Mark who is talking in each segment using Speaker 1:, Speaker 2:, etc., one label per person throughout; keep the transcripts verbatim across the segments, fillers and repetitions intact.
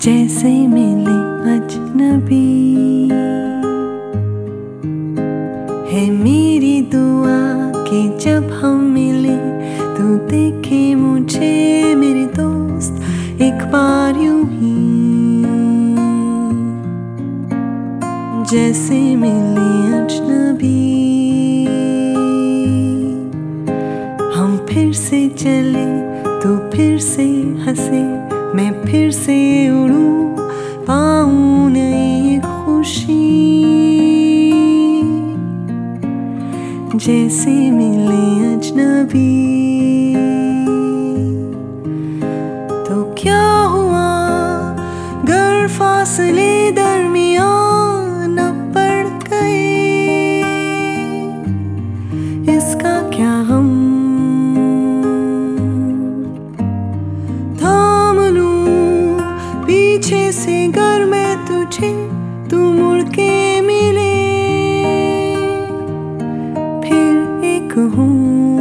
Speaker 1: जैसे मिले अजनबी है मेरी दुआ कि जब हम मिले तो देखे मुझे मेरे दोस्त एक बार यूं ही जैसे मिले अजनबी। हम फिर से चले तो फिर से हंसे, मैं फिर से उड़ूं पाऊं नई खुशी। जैसे मिले अजनबी तो क्या हुआ गर फासले दरमियान न पड़ गए, इसका क्या गम थाम लूं पीछे से गर मैं तुझे तू मुड़ के मिले, फिर एक हूँ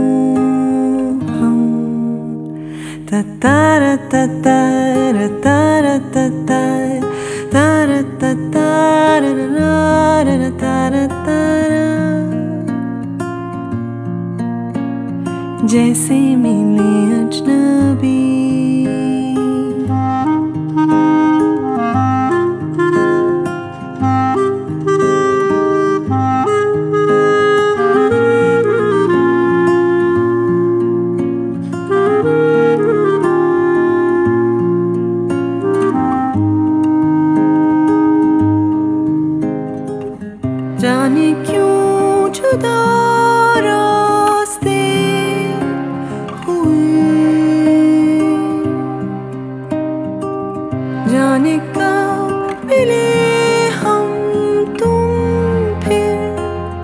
Speaker 1: हम। ततारा ततारा तारा ततारा तारा ततारा तारा तारा तारा। जैसे मिले अजनबी जाने क्यों जुदा रास्ते हुए, जाने कब मिले हम तुम फिर।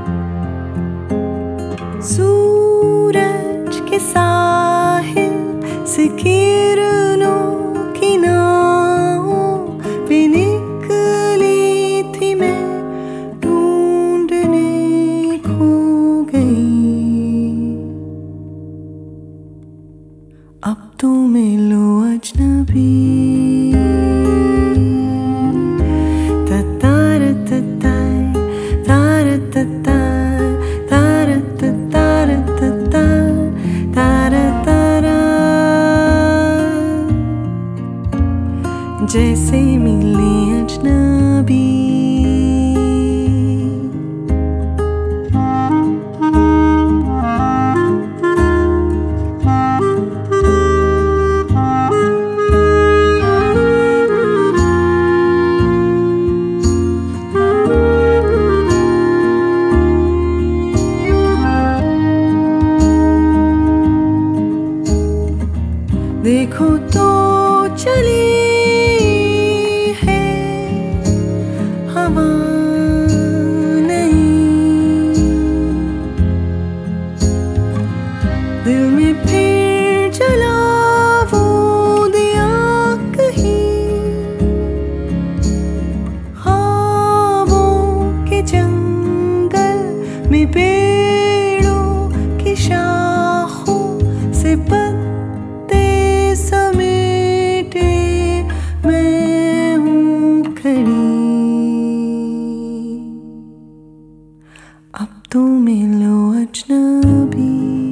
Speaker 1: सूरज के साहिल से किरणों की नावों पे निकली थी मैं, अब तो मिलो अजनबी। ततारा ततारा तारा ततारा तारा ततारा ततारा तारा। जैसे मिले अजनबी देखो तो चली है हवा नहीं, दिल में फिर जला वो दिया कहीं। ख्वाबों के जंगल में पेड़ों की शाखों से समेटे मैं हूँ खड़ी। अब तो मिलो अजनबी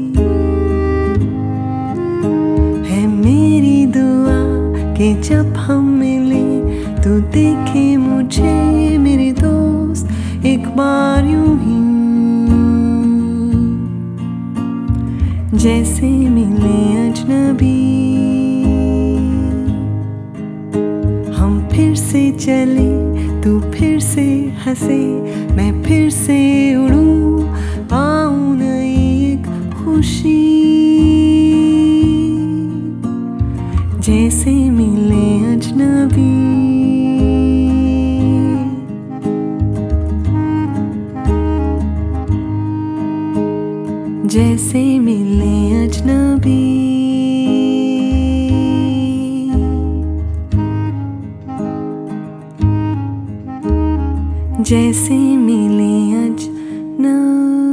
Speaker 1: है मेरी दुआ कि जब हम मिले तो देखे मुझे मेरे दोस्त एक बार यूं ही जैसे मिले अजनबी। हम फिर से चले तू फिर से हंसे, मैं फिर से उड़ूं पाऊं नई एक खुशी। जैसे मिले अजनबी जैसे मिले अजनबी। जैसे मिले अजनबी।